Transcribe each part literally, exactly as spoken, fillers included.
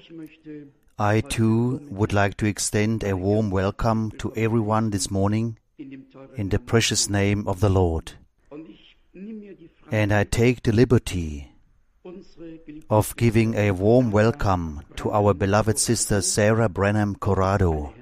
I too would like to extend a warm welcome to everyone this morning in the precious name of the Lord. And I take the liberty of giving a warm welcome to our beloved sister Sarah Branham Corrado.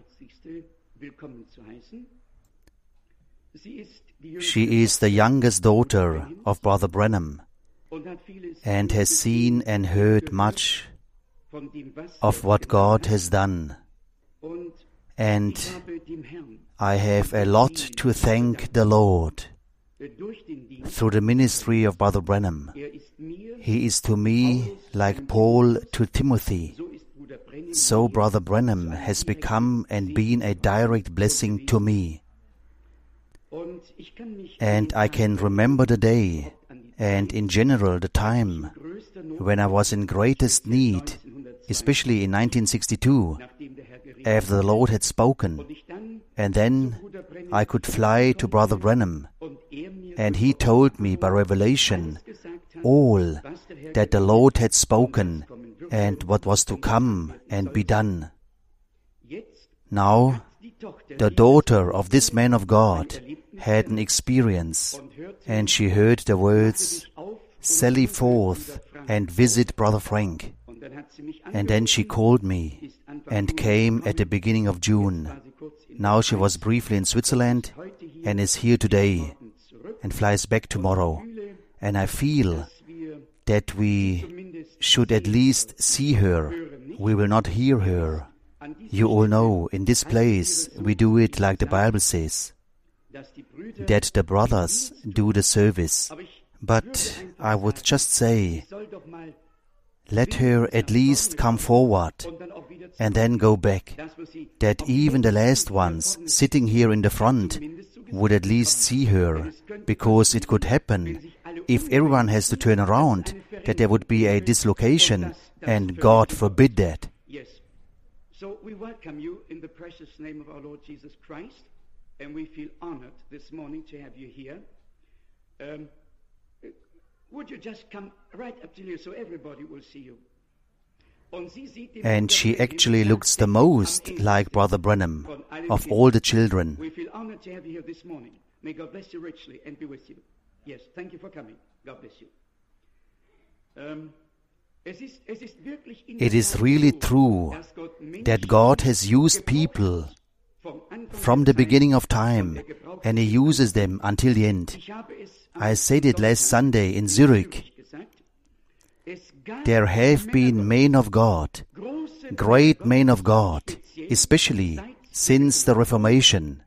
She is the youngest daughter of Brother Branham and has seen and heard much of what God has done. And I have a lot to thank the Lord through the ministry of Brother Branham. He is to me like Paul to Timothy. So Brother Branham has become and been a direct blessing to me. And I can remember the day, and in general the time, when I was in greatest need, especially in nineteen sixty-two, after the Lord had spoken, and then I could fly to Brother Branham, and he told me by revelation all that the Lord had spoken and what was to come and be done. Now, the daughter of this man of God had an experience, and she heard the words, "Sally forth and visit Brother Frank." And then she called me and came at the beginning of June. Now she was briefly in Switzerland and is here today and flies back tomorrow. And I feel that we should at least see her. We will not hear her. You all know, in this place we do it like the Bible says, that the brothers do the service. But I would just say, let her at least come forward and then go back, that even the last ones sitting here in the front would at least see her, because it could happen, if everyone has to turn around, that there would be a dislocation, and God forbid that. Yes. So we welcome you in the precious name of our Lord Jesus Christ, and we feel honored this morning to have you here. Um, Would you just come right up to you so everybody will see you? And she actually looks the most like Brother Branham of all the children. We feel honored to have you here this morning. May God bless you richly and be with you. Yes, thank you for coming. God bless you. Um, It is really true that God has used people from the beginning of time, and He uses them until the end. I said it last Sunday in Zurich. There have been men of God, great men of God, especially since the Reformation.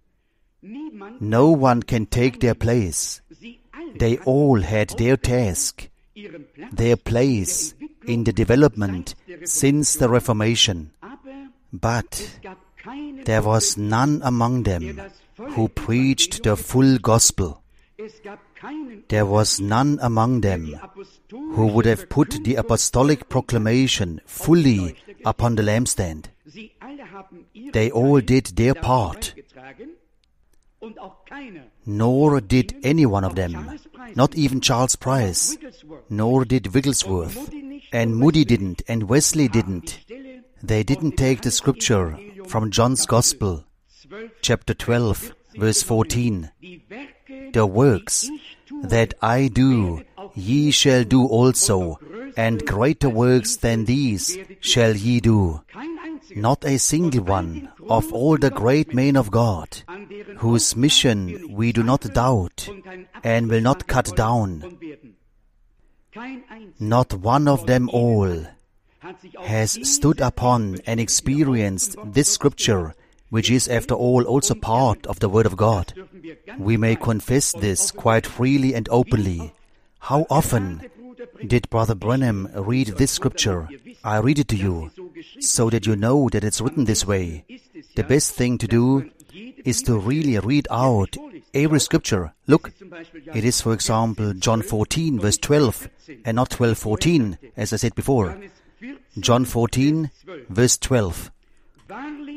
No one can take their place. They all had their task, their place in the development since the Reformation. But there was none among them who preached the full gospel. There was none among them who would have put the apostolic proclamation fully upon the lampstand. They all did their part, nor did any one of them, not even Charles Price, nor did Wigglesworth, and Moody didn't, and Wesley didn't. They didn't take the scripture from John's Gospel, chapter twelve, verse fourteen. The works that I do, ye shall do also, and greater works than these shall ye do. Not a single one of all the great men of God, whose mission we do not doubt and will not cut down, not one of them all has stood upon and experienced this scripture, which is after all also part of the Word of God. We may confess this quite freely and openly. How often did Brother Branham read this scripture? I read it to you, so that you know that it's written this way. The best thing to do is to really read out every scripture. Look, it is, for example, John fourteen, verse twelve, and not twelve fourteen, as I said before. John fourteen, verse twelve.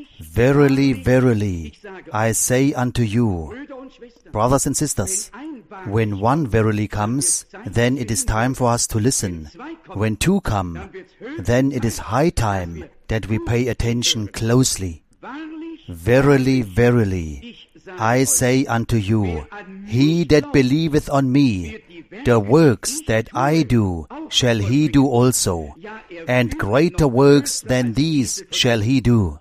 Verily, verily, I say unto you, brothers and sisters, When one verily comes, then it is time for us to listen. When two come, then it is high time that we pay attention closely. Verily, verily, I say unto you, he that believeth on me, the works that I do shall he do also, and greater works than these shall he do.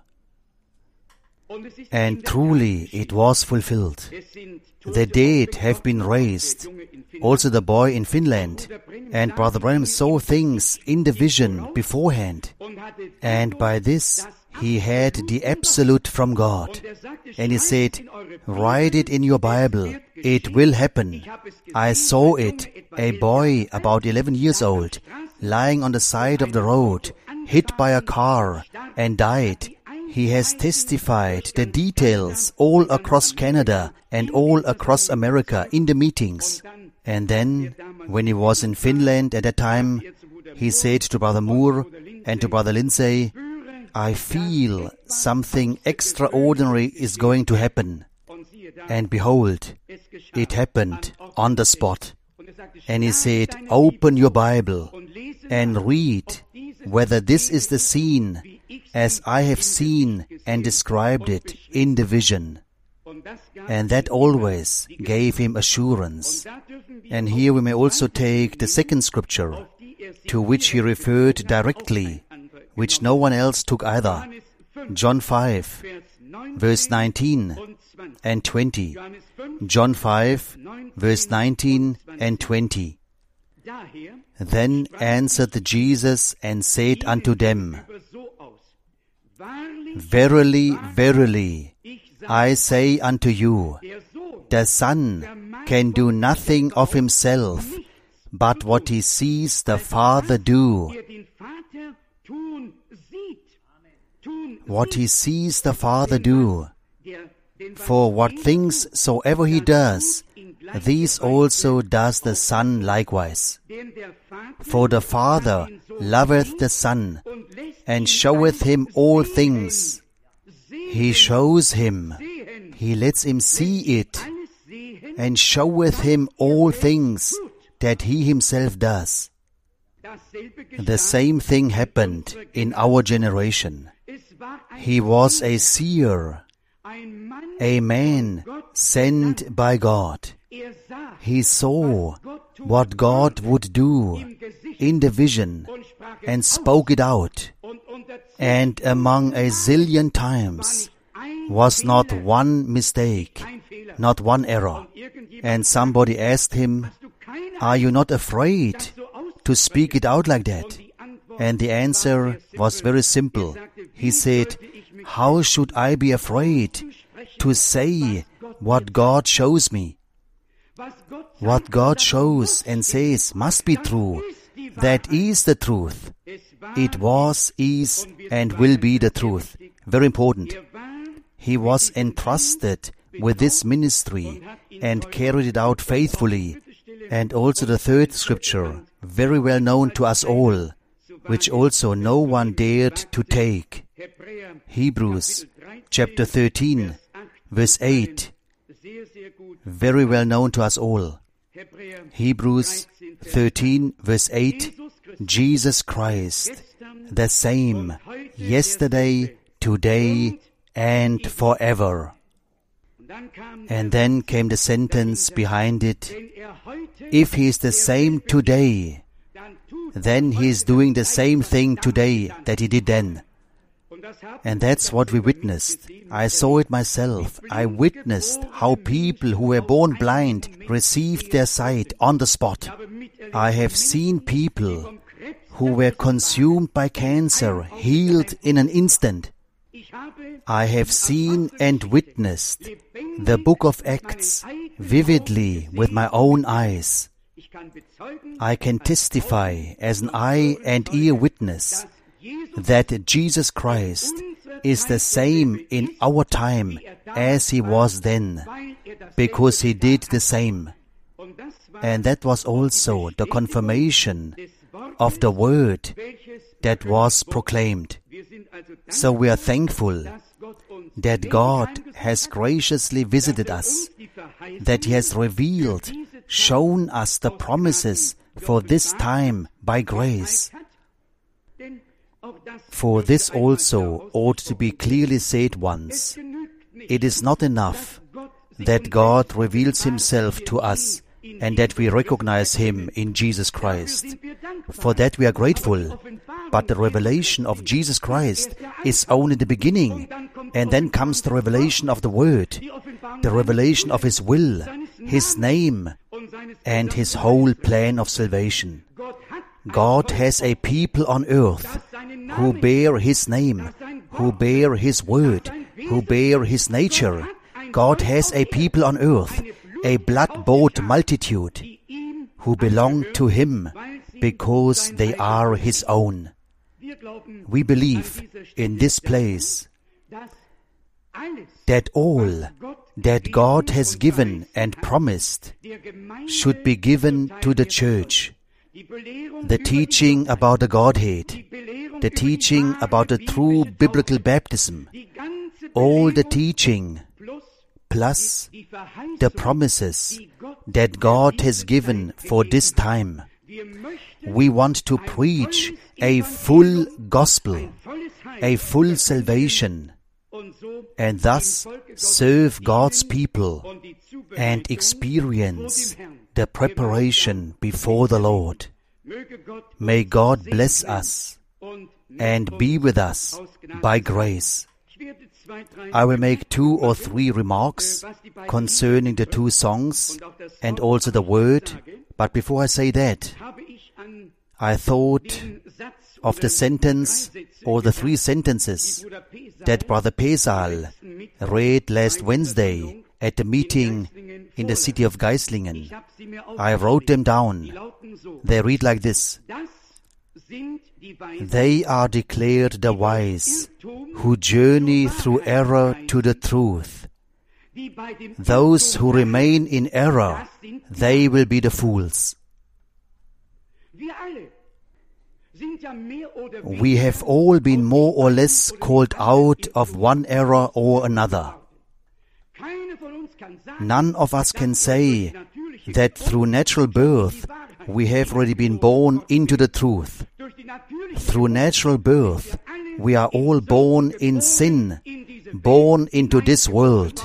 And truly it was fulfilled. The dead have been raised, also the boy in Finland, and Brother Branham saw things in the vision beforehand, and by this he had the absolute from God. And he said, write it in your Bible, it will happen. I saw it, a boy about eleven years old, lying on the side of the road, hit by a car, and died. He has testified the details all across Canada and all across America in the meetings. And then, when he was in Finland at that time, he said to Brother Moore and to Brother Lindsay, I feel something extraordinary is going to happen. And behold, it happened on the spot. And he said, open your Bible and read whether this is the scene as I have seen and described it in the vision. And that always gave him assurance. And here we may also take the second scripture, to which he referred directly, which no one else took either. John five, verse nineteen and twenty. John five, verse nineteen and twenty. Then answered Jesus and said unto them, Verily, verily, I say unto you, the Son can do nothing of himself, but what he sees the Father do. What he sees the Father do. For what things soever he does, these also does the Son likewise. For the Father loveth the Son, and showeth him all things. He shows him, he lets him see it, and showeth him all things that he himself does. The same thing happened in our generation. He was a seer, a man sent by God. He saw what God would do in the vision and spoke it out. And among a zillion times was not one mistake, not one error. And somebody asked him, are you not afraid to speak it out like that? And the answer was very simple. He said, how should I be afraid to say what God shows me? What God shows and says must be true. That is the truth. It was, is, and will be the truth. Very important. He was entrusted with this ministry and carried it out faithfully. And also the third scripture, very well known to us all, which also no one dared to take. Hebrews chapter thirteen, verse eight. Very well known to us all. Hebrews thirteen, verse eight. Jesus Christ, the same, yesterday, today, and forever. And then came the sentence behind it, if he is the same today, then he is doing the same thing today that he did then. And that's what we witnessed. I saw it myself. I witnessed how people who were born blind received their sight on the spot. I have seen people who were consumed by cancer healed in an instant. I have seen and witnessed the book of Acts vividly with my own eyes. I can testify as an eye and ear witness that Jesus Christ is the same in our time as he was then, because he did the same. And that was also the confirmation of the word that was proclaimed. So we are thankful that God has graciously visited us, that he has revealed shown us the promises for this time by grace. For this also ought to be clearly said once. It is not enough that God reveals Himself to us and that we recognize Him in Jesus Christ. For that we are grateful. But the revelation of Jesus Christ is only the beginning, and then comes the revelation of the Word, the revelation of His will, His name, and His whole plan of salvation. God has a people on earth who bear His name, who bear His word, who bear His nature. God has a people on earth, a blood-bought multitude, who belong to Him because they are His own. We believe in this place that all that God has given and promised should be given to the church. The teaching about the Godhead, the teaching about the true biblical baptism, all the teaching plus the promises that God has given for this time. We want to preach a full gospel, a full salvation, and thus serve God's people and experience the preparation before the Lord. May God bless us and be with us by grace. I will make two or three remarks concerning the two songs and also the word, but before I say that, I thought of the sentence or the three sentences that Brother Pesal read last Wednesday at the meeting in the city of Geislingen. I wrote them down. They read like this: They are declared the wise, who journey through error to the truth. Those who remain in error, they will be the fools. We have all been more or less called out of one error or another. None of us can say that through natural birth we have already been born into the truth. Through natural birth we are all born in sin, born into this world.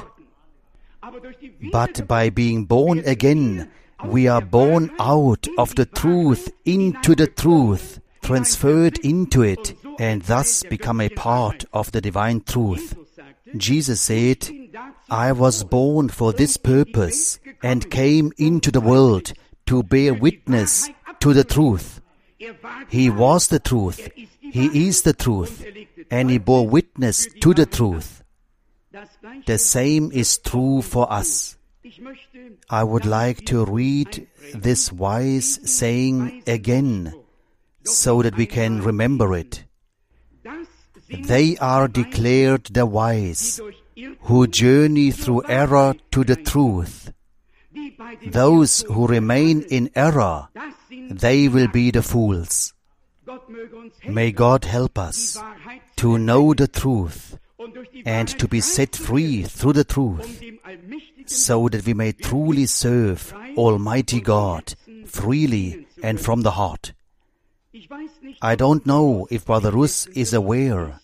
But by being born again, we are born out of the truth into the truth, transferred into it, and thus become a part of the divine truth. Jesus said, I was born for this purpose and came into the world to bear witness to the truth. He was the truth, He is the truth, and He bore witness to the truth. The same is true for us. I would like to read this wise saying again, so that we can remember it. They are declared the wise, who journey through error to the truth. Those who remain in error, they will be the fools. May God help us to know the truth and to be set free through the truth, so that we may truly serve Almighty God freely and from the heart. I don't know if Brother Russ is aware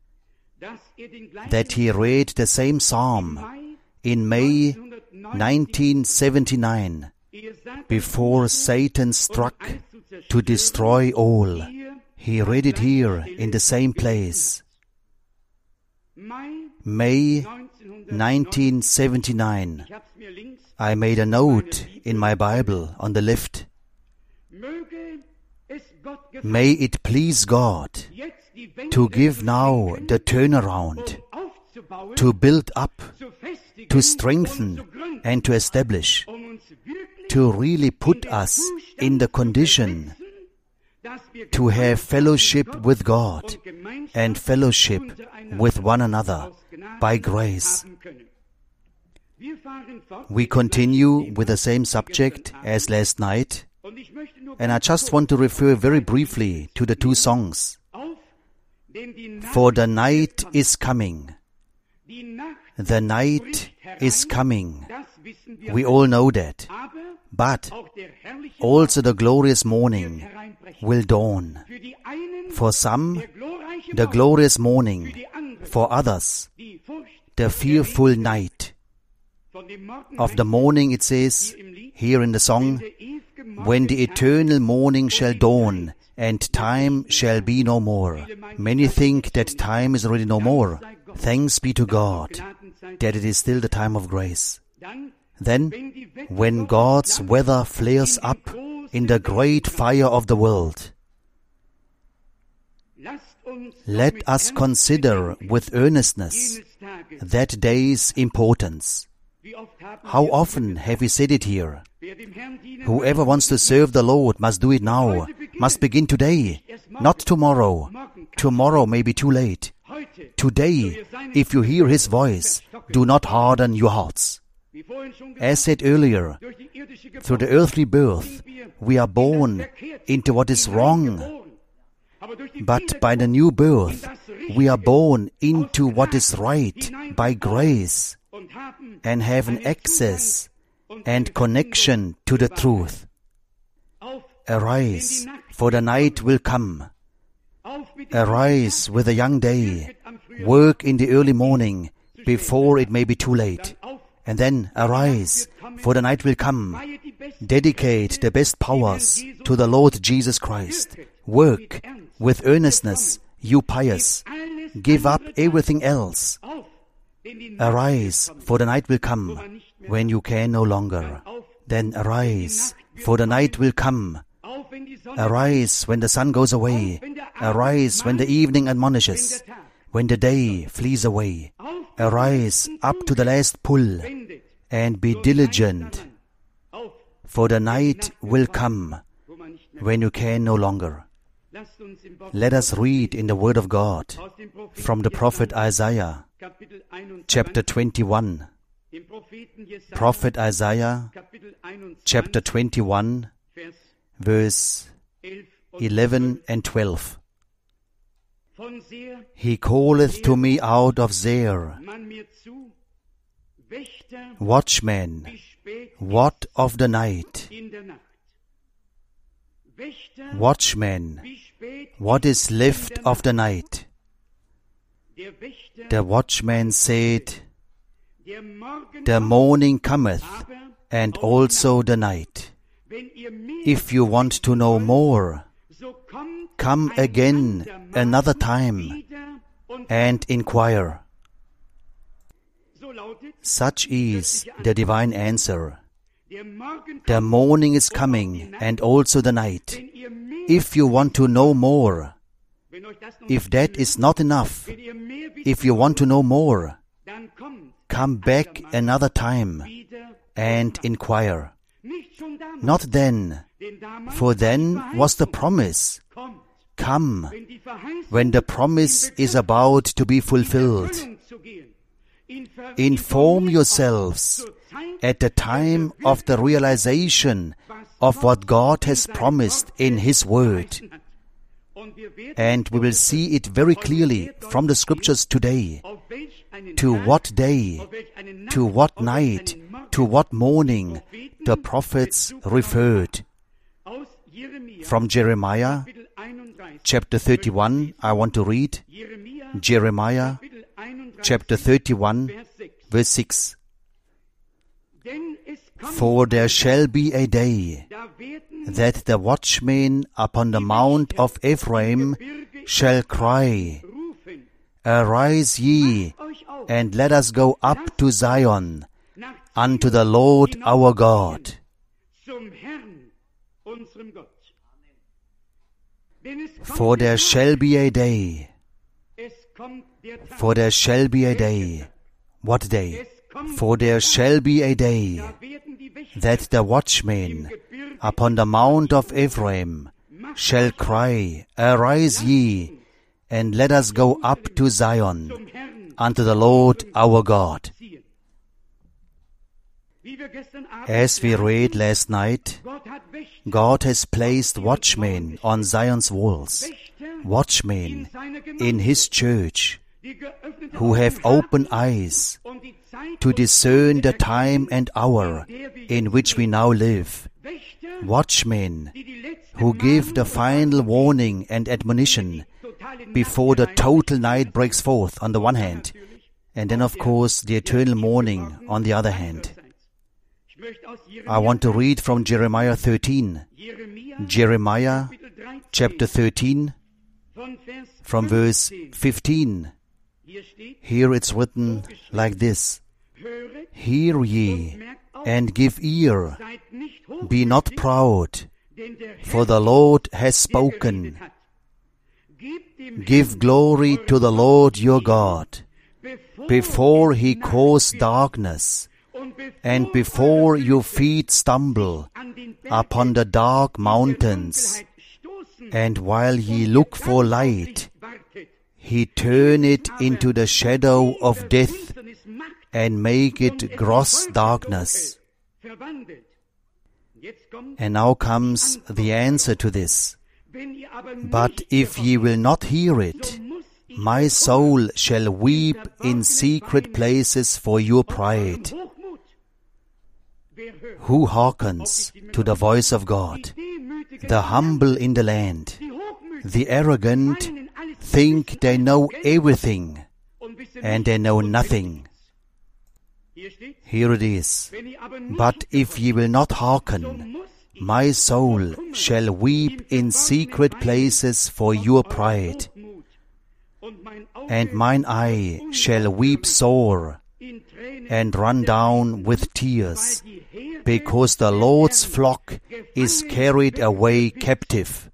that he read the same psalm in May nineteen seventy-nine, before Satan struck to destroy all. He read it here in the same place. May nineteen seventy-nine. I made a note in my Bible on the left. May it please God to give now the turnaround, to build up, to strengthen, and to establish, to really put us in the condition to have fellowship with God and fellowship with one another by grace. We continue with the same subject as last night, and I just want to refer very briefly to the two songs. For the night is coming. The night is coming. We all know that. But also the glorious morning will dawn. For some, the glorious morning. For others, the fearful night. Of the morning it says, here in the song, when the eternal morning shall dawn, and time shall be no more. Many think that time is already no more. Thanks be to God that it is still the time of grace. Then, when God's weather flares up in the great fire of the world, let us consider with earnestness that day's importance. How often have we said it here? Whoever wants to serve the Lord must do it now, must begin today, not tomorrow. Tomorrow may be too late. Today, if you hear His voice, do not harden your hearts. As said earlier, through the earthly birth, we are born into what is wrong. But by the new birth, we are born into what is right by grace and have an access and connection to the truth. Arise, for the night will come. Arise with the young day. Work in the early morning before it may be too late. And then arise, for the night will come. Dedicate the best powers to the Lord Jesus Christ. Work with earnestness, you pious. Give up everything else. Arise, for the night will come when you can no longer. Then arise, for the night will come. Arise when the sun goes away. Arise when the evening admonishes. When the day flees away. Arise up to the last pull and be diligent. For the night will come when you can no longer. Let us read in the Word of God from the prophet Isaiah, chapter twenty-one. Prophet Isaiah, chapter twenty-one, verse eleven and twelve. He calleth to me out of Seir, Watchman, what of the night? Watchman, what is left of the night? The watchman said, the morning cometh, and also the night. If you want to know more, come again another time and inquire. Such is the divine answer. The morning is coming, and also the night. If you want to know more, if that is not enough, if you want to know more, come back another time and inquire. Not then, for then was the promise. Come, when the promise is about to be fulfilled. Inform yourselves at the time of the realization of what God has promised in His Word. And we will see it very clearly from the Scriptures today. To what day, to what night, to what morning the prophets referred. From Jeremiah, chapter thirty-one, I want to read. Jeremiah, chapter thirty-one, verse six. For there shall be a day that the watchmen upon the mount of Ephraim shall cry, Arise ye, and let us go up to Zion, unto the Lord our God. For there shall be a day, for there shall be a day. What day? For there shall be a day that the watchmen upon the mount of Ephraim shall cry, Arise ye, and let us go up to Zion, unto the Lord our God. As we read last night, God has placed watchmen on Zion's walls, watchmen in His church, who have open eyes to discern the time and hour in which we now live. Watchmen who give the final warning and admonition before the total night breaks forth on the one hand, and then of course the eternal morning on the other hand. I want to read from Jeremiah thirteen. Jeremiah chapter thirteen, from verse fifteen. Here it's written like this: Hear ye, and give ear. Be not proud, for the Lord has spoken. Give glory to the Lord your God, before He cause darkness, and before your feet stumble upon the dark mountains. And while ye look for light, He turn it into the shadow of death, and make it gross darkness. And now comes the answer to this. But if ye will not hear it, my soul shall weep in secret places for your pride. Who hearkens to the voice of God? The humble in the land. The arrogant think they know everything, and they know nothing. Here it is. But if ye will not hearken, my soul shall weep in secret places for your pride, and mine eye shall weep sore, and run down with tears, because the Lord's flock is carried away captive.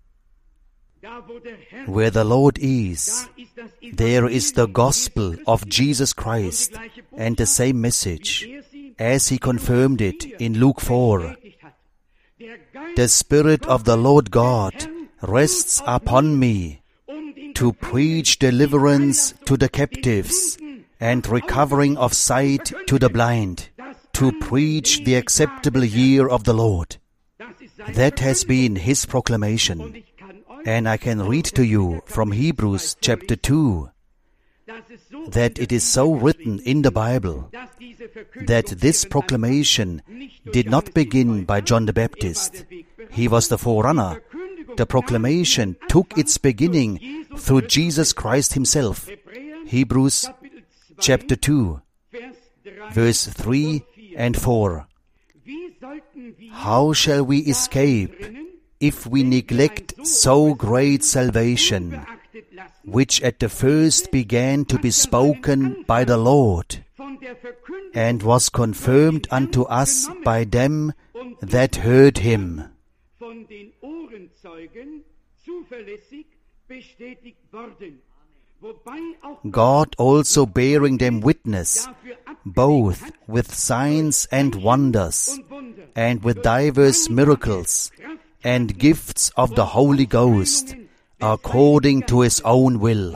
Where the Lord is, there is the gospel of Jesus Christ, and the same message, as He confirmed it in Luke four. The Spirit of the Lord God rests upon me to preach deliverance to the captives and recovering of sight to the blind, to preach the acceptable year of the Lord. That has been His proclamation. And I can read to you from Hebrews chapter two that it is so written in the Bible that this proclamation did not begin by John the Baptist. He was the forerunner. The proclamation took its beginning through Jesus Christ Himself. Hebrews chapter two, verse three and four. How shall we escape if we neglect so great salvation, which at the first began to be spoken by the Lord, and was confirmed unto us by them that heard Him? God also bearing them witness, both with signs and wonders, and with divers miracles, and gifts of the Holy Ghost, according to His own will.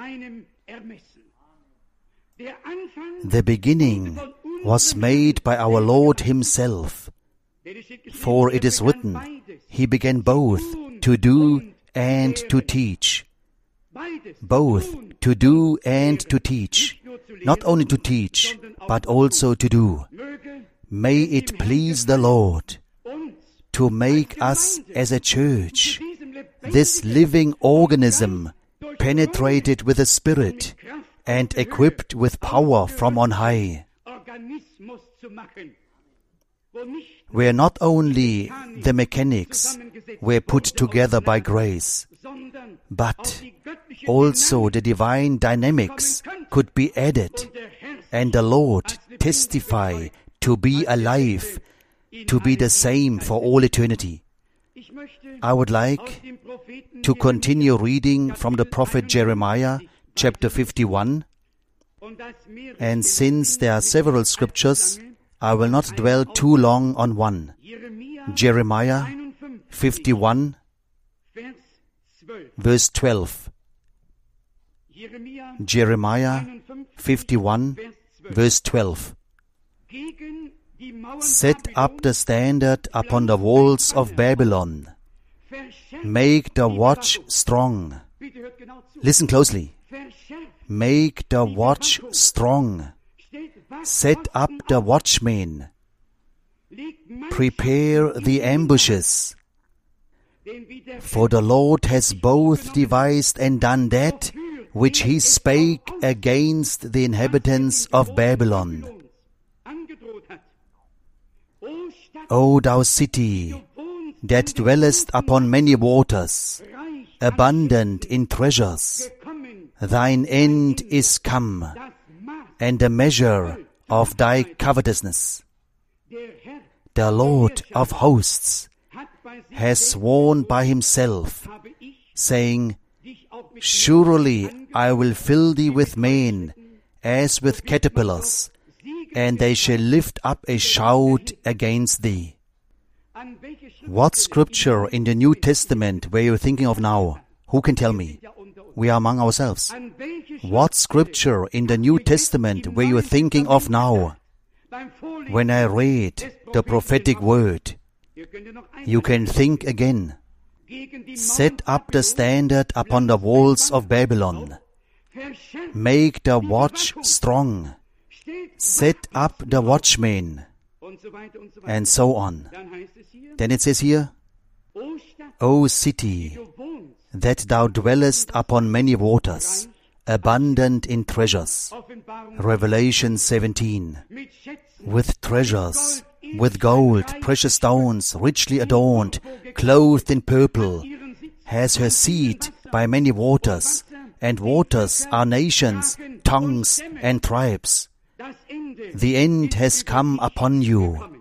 The beginning was made by our Lord Himself. For it is written, He began both to do and to teach. Both to do and to teach. Not only to teach, but also to do. May it please the Lord to make us as a church, this living organism, penetrated with the Spirit and equipped with power from on high, where not only the mechanics were put together by grace, but also the divine dynamics could be added, and the Lord testify to be alive, to be the same for all eternity. I would like to continue reading from the prophet Jeremiah, chapter fifty-one. And since there are several scriptures, I will not dwell too long on one. Jeremiah fifty-one, verse twelve. Jeremiah fifty-one, verse twelve. Set up the standard upon the walls of Babylon. Make the watch strong. Listen closely. Make the watch strong. Set up the watchmen. Prepare the ambushes. For the Lord has both devised and done that which he spake against the inhabitants of Babylon. O thou city, that dwellest upon many waters, abundant in treasures, thine end is come, and the measure of thy covetousness. The Lord of hosts has sworn by himself, saying, Surely I will fill thee with men, as with caterpillars, and they shall lift up a shout against thee. What scripture in the New Testament were you thinking of now? Who can tell me? We are among ourselves. What scripture in the New Testament were you thinking of now? When I read the prophetic word, you can think again. Set up the standard upon the walls of Babylon. Make the watch strong. Set up the watchmen. And so on. Then it says here, O city, that thou dwellest upon many waters, abundant in treasures. Revelation seventeen. With treasures, with gold, precious stones, richly adorned, clothed in purple, has her seat by many waters, and waters are nations, tongues, and tribes. The end has come upon you.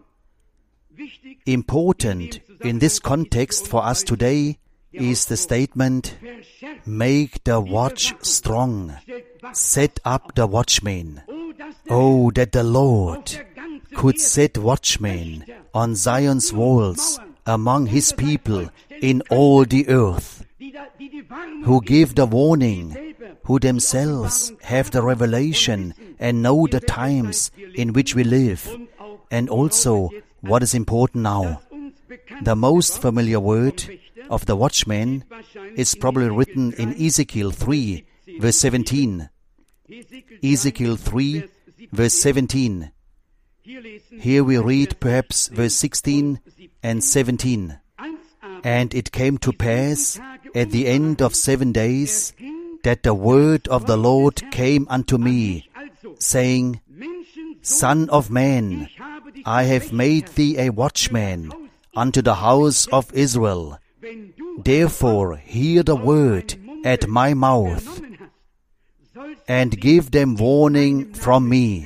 Important in this context for us today is the statement, make the watch strong, set up the watchmen. Oh, that the Lord could set watchmen on Zion's walls among his people in all the earth, who give the warning, who themselves have the revelation and know the times in which we live, and also what is important now. The most familiar word of the watchman is probably written in Ezekiel three, verse seventeen. Ezekiel three, verse seventeen. Here we read perhaps verse sixteen and seventeen. And it came to pass at the end of seven days that the word of the Lord came unto me, saying, Son of man, I have made thee a watchman unto the house of Israel. Therefore hear the word at my mouth, and give them warning from me.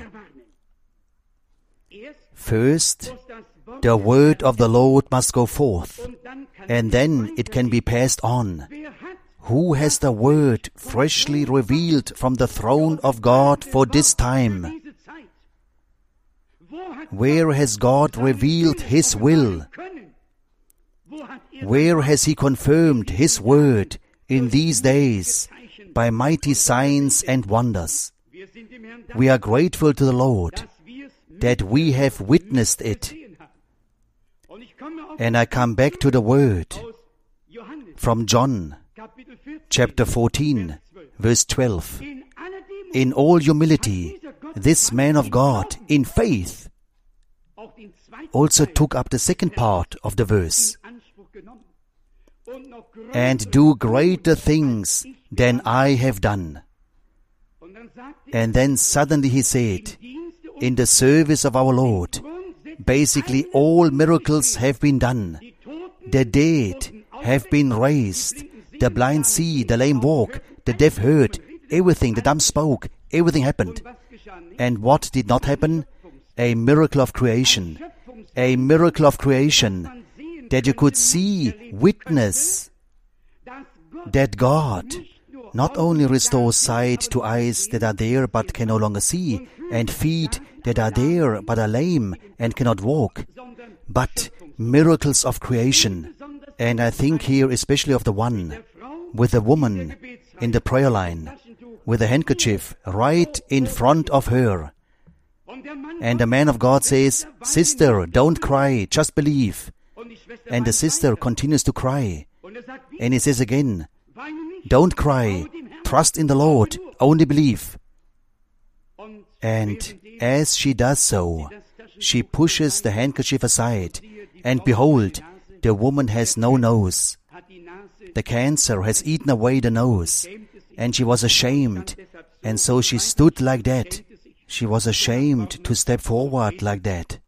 First, the word of the Lord must go forth, and then it can be passed on. Who has the word freshly revealed from the throne of God for this time? Where has God revealed His will? Where has He confirmed His word in these days by mighty signs and wonders? We are grateful to the Lord that we have witnessed it. And I come back to the word from John, chapter fourteen, verse twelve. In all humility, this man of God, in faith, also took up the second part of the verse. And do greater things than I have done. And then suddenly he said, in the service of our Lord, basically all miracles have been done. The dead have been raised. The blind see, the lame walk, the deaf heard, everything, the dumb spoke, everything happened. And what did not happen? A miracle of creation. A miracle of creation that you could see, witness that God not only restores sight to eyes that are there but can no longer see, and feet that are there but are lame and cannot walk, but miracles of creation. And I think here especially of the one with the woman in the prayer line, with a handkerchief right in front of her. And the man of God says, Sister, don't cry, just believe. And the sister continues to cry. And he says again, Don't cry, trust in the Lord, only believe. And as she does so, she pushes the handkerchief aside, and behold, the woman has no nose. The cancer has eaten away the nose, and she was ashamed, and so she stood like that. She was ashamed to step forward like that.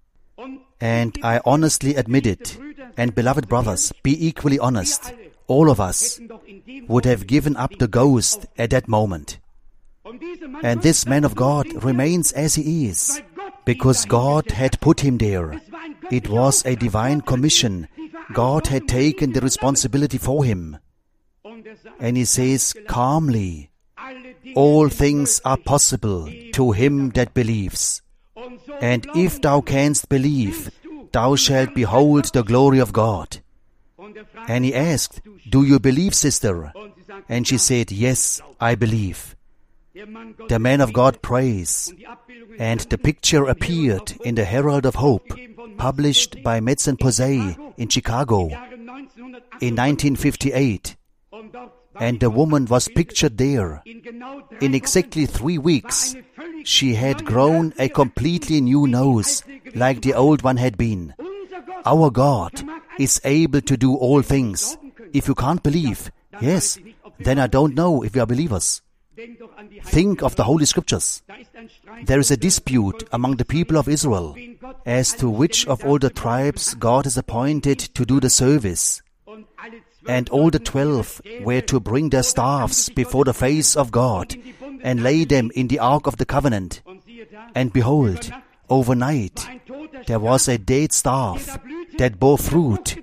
And I honestly admit it, and beloved brothers, be equally honest, all of us would have given up the ghost at that moment. And this man of God remains as he is, because God had put him there. It was a divine commission. God had taken the responsibility for him. And he says calmly, all things are possible to him that believes. And if thou canst believe, thou shalt behold the glory of God. And he asked, do you believe, sister? And she said, yes, I believe. The man of God prays, and the picture appeared in the Herald of Hope, published by Metz and Posey in Chicago in nineteen fifty-eight. And the woman was pictured there. In exactly three weeks, she had grown a completely new nose, like the old one had been. Our God is able to do all things. If you can't believe, yes, then I don't know if you are believers. Think of the Holy Scriptures. There is a dispute among the people of Israel as to which of all the tribes God has appointed to do the service. And all the twelve were to bring their staffs before the face of God and lay them in the ark of the covenant. And behold, overnight there was a dead staff that bore fruit,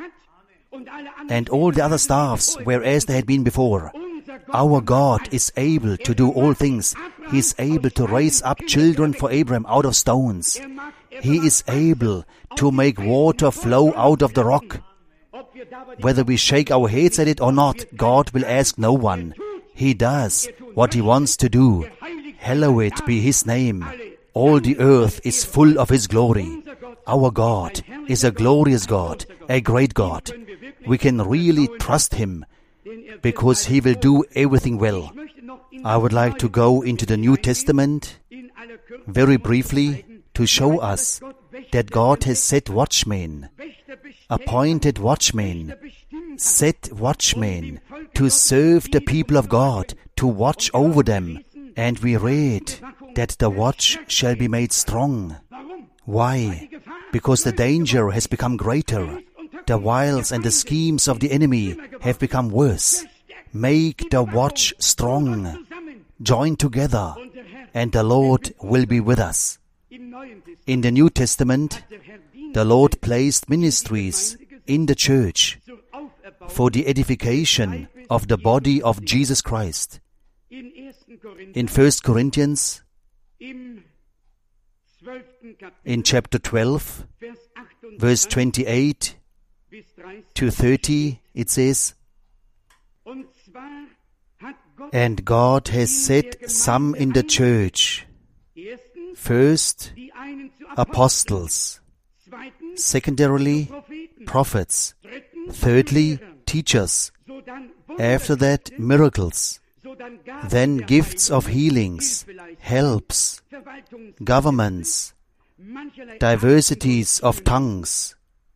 and all the other staffs were as they had been before. Our God is able to do all things. He is able to raise up children for Abraham out of stones. He is able to make water flow out of the rock. Whether we shake our heads at it or not, God will ask no one. He does what He wants to do. Hallowed be His name. All the earth is full of His glory. Our God is a glorious God, a great God. We can really trust Him because He will do everything well. I would like to go into the New Testament very briefly to show us that God has set watchmen, appointed watchmen, set watchmen to serve the people of God, to watch over them. And we read that the watch shall be made strong. Why? Because the danger has become greater. The wiles and the schemes of the enemy have become worse. Make the watch strong. Join together, and the Lord will be with us. In the New Testament, the Lord placed ministries in the church for the edification of the body of Jesus Christ. In First Corinthians, in chapter twelve, verse twenty-eight to thirty, it says, and God has set some in the church, first, apostles, secondarily, prophets, thirdly, teachers, after that, miracles, then gifts of healings, helps, governments, diversities of tongues.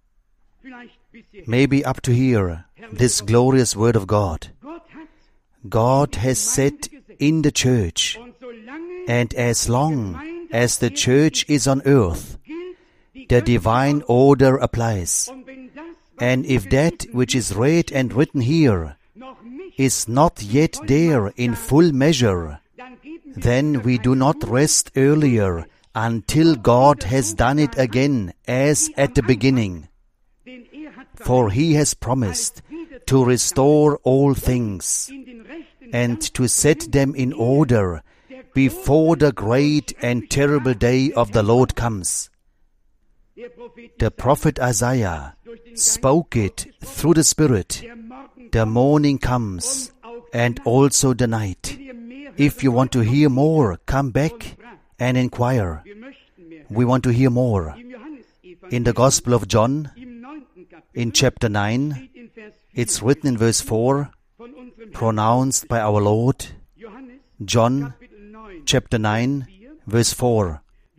Maybe up to here, this glorious word of God. God has set in the church, and as long as the church is on earth, the divine order applies. And if that which is read and written here is not yet there in full measure, then we do not rest earlier until God has done it again as at the beginning. For He has promised to restore all things and to set them in order before the great and terrible day of the Lord comes. The prophet Isaiah spoke it through the Spirit. The morning comes, and also the night. If you want to hear more, come back and inquire. We want to hear more. In the Gospel of John, in chapter nine, it's written in verse four, pronounced by our Lord. John, chapter nine, verse four.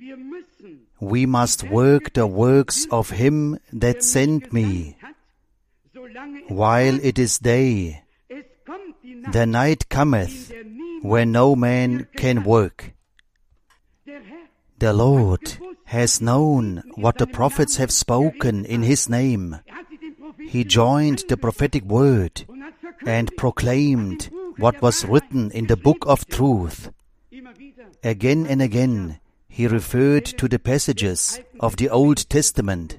We must work the works of him that sent me. While it is day, the night cometh, when no man can work. The Lord has known what the prophets have spoken in his name. He joined the prophetic word and proclaimed what was written in the book of truth. Again and again, he referred to the passages of the Old Testament.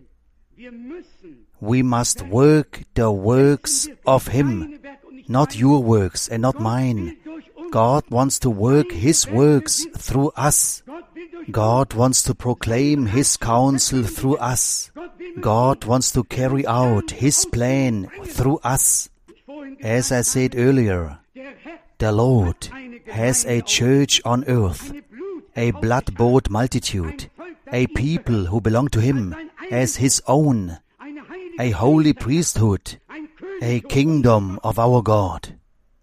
We must work the works of him, not your works and not mine. God wants to work his works through us. God wants to proclaim his counsel through us. God wants to carry out his plan through us. As I said earlier, the Lord has a church on earth, a blood-bought multitude, a people who belong to him as his own, a holy priesthood, a kingdom of our God.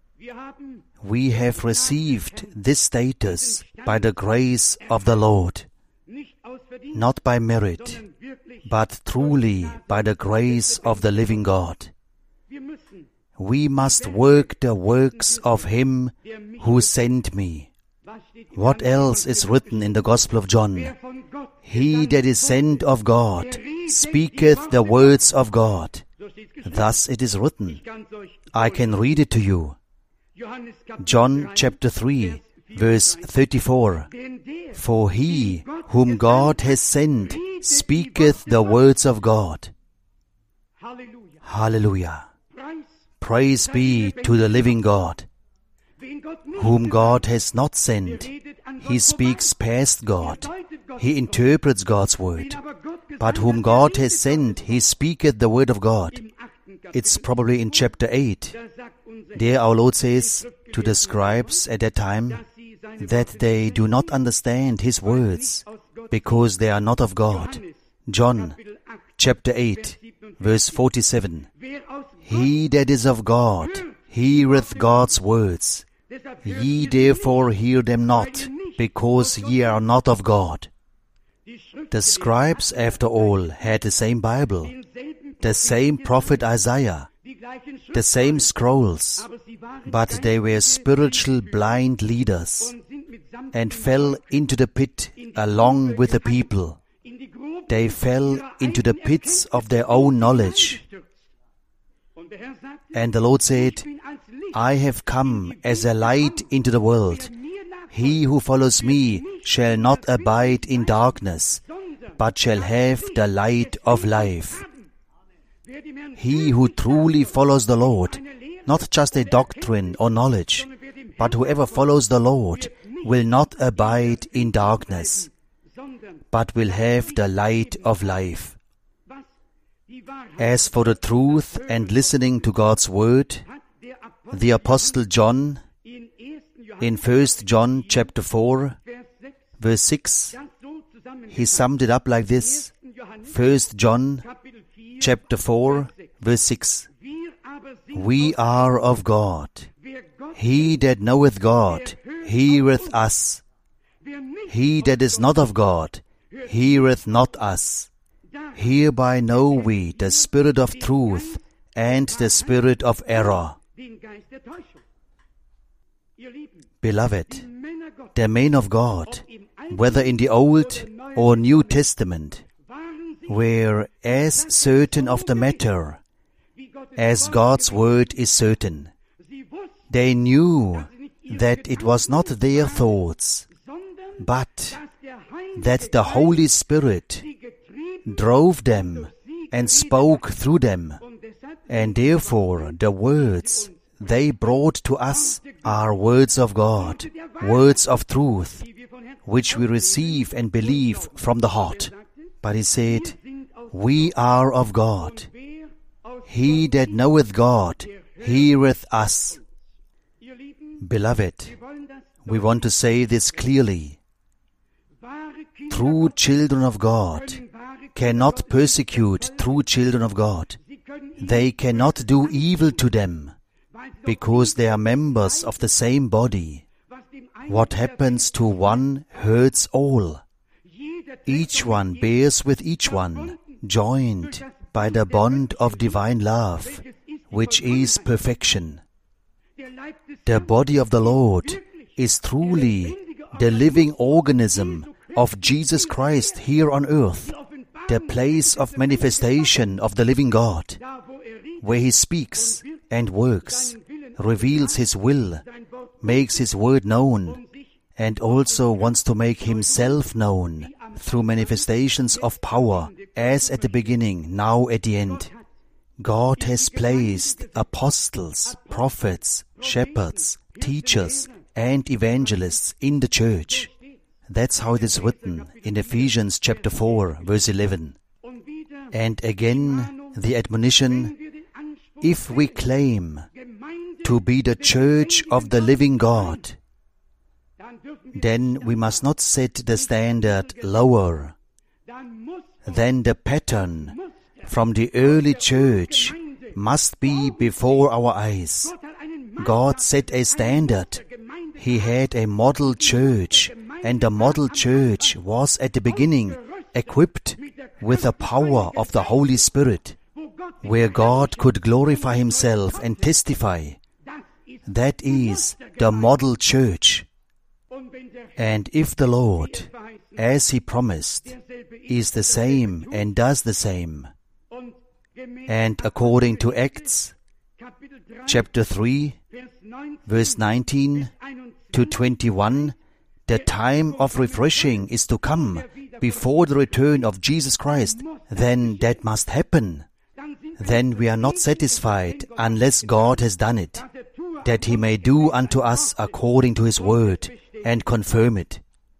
We have received this status by the grace of the Lord, not by merit, but truly by the grace of the living God. We must work the works of him who sent me. What else is written in the Gospel of John? He that is sent of God speaketh the words of God. Thus it is written. I can read it to you. John chapter three, verse thirty-four. For he whom God has sent speaketh the words of God. Hallelujah. Praise be to the living God. Whom God has not sent, he speaks past God. He interprets God's word. But whom God has sent, he speaketh the word of God. It's probably in chapter eight. There our Lord says to the scribes at that time that they do not understand his words because they are not of God. John chapter eight, verse forty-seven. He that is of God heareth God's words. Ye therefore hear them not, because ye are not of God. The scribes, after all, had the same Bible, the same prophet Isaiah, the same scrolls, but they were spiritual blind leaders and fell into the pit along with the people. They fell into the pits of their own knowledge. And the Lord said, I have come as a light into the world. He who follows me shall not abide in darkness, but shall have the light of life. He who truly follows the Lord, not just a doctrine or knowledge, but whoever follows the Lord will not abide in darkness, but will have the light of life. As for the truth and listening to God's word, the Apostle John, in First John chapter four, verse six, he summed it up like this. First John chapter four, verse six. We are of God. He that knoweth God heareth us. He that is not of God heareth not us. Hereby know we the spirit of truth and the spirit of error. Beloved, the men of God, whether in the Old or New Testament, were as certain of the matter as God's word is certain. They knew that it was not their thoughts, but that the Holy Spirit drove them and spoke through them, and therefore the words they brought to us are words of God, words of truth, which we receive and believe from the heart. But he said, we are of God. He that knoweth God heareth us. Beloved, we want to say this clearly. True children of God cannot persecute true children of God. They cannot do evil to them, because they are members of the same body. What happens to one hurts all. Each one bears with each one, joined by the bond of divine love, which is perfection. The body of the Lord is truly the living organism of Jesus Christ here on earth, the place of manifestation of the living God, where He speaks and works, reveals His will, makes His word known, and also wants to make Himself known through manifestations of power, as at the beginning, now at the end. God has placed apostles, prophets, shepherds, teachers, and evangelists in the church. That's how it is written in Ephesians chapter four, verse eleven. And again, the admonition, if we claim to be the church of the living God, then we must not set the standard lower than the pattern from the early church must be before our eyes. God set a standard. He had a model church, and the model church was at the beginning equipped with the power of the Holy Spirit, where God could glorify Himself and testify. That is the model church. And if the Lord, as He promised, is the same and does the same, and according to Acts chapter three, verse nineteen to twenty-one, the time of refreshing is to come before the return of Jesus Christ, then that must happen. Then we are not satisfied unless God has done it, that He may do unto us according to His word and confirm it.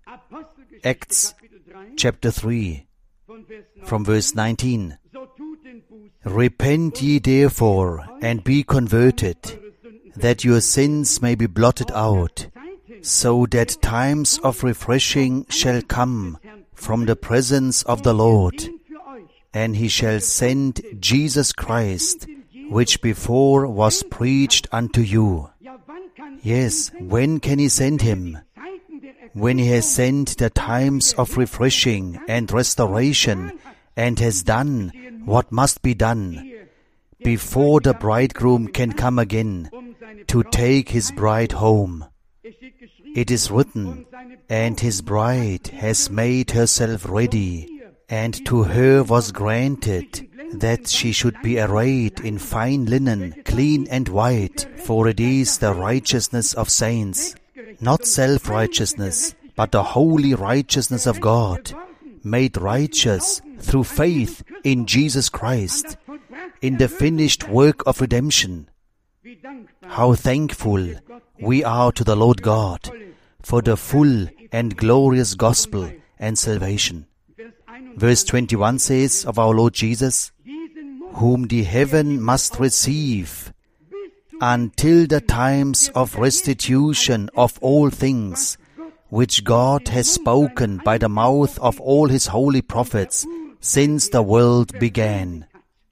Acts chapter three, from verse nineteen. Repent ye therefore, and be converted, that your sins may be blotted out, so that times of refreshing shall come from the presence of the Lord, and He shall send Jesus Christ, which before was preached unto you. Yes, when can He send Him? When He has sent the times of refreshing and restoration, and has done what must be done, before the bridegroom can come again to take his bride home. It is written, and His bride has made herself ready, and to her was granted that she should be arrayed in fine linen, clean and white, for it is the righteousness of saints, not self-righteousness, but the holy righteousness of God, made righteous through faith in Jesus Christ, in the finished work of redemption. How thankful we are to the Lord God for the full and glorious gospel and salvation. Verse twenty-one says of our Lord Jesus, whom the heaven must receive until the times of restitution of all things, which God has spoken by the mouth of all His holy prophets since the world began.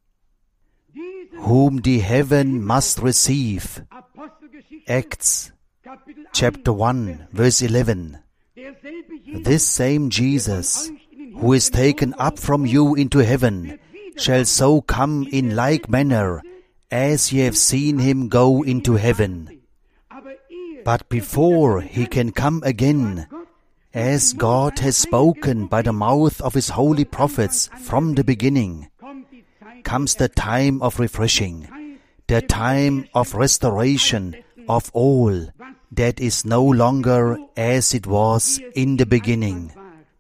Whom the heaven must receive. Acts chapter one, verse eleven. This same Jesus, who is taken up from you into heaven, shall so come in like manner as ye have seen Him go into heaven. But before He can come again, as God has spoken by the mouth of His holy prophets from the beginning, comes the time of refreshing, the time of restoration of all that is no longer as it was in the beginning.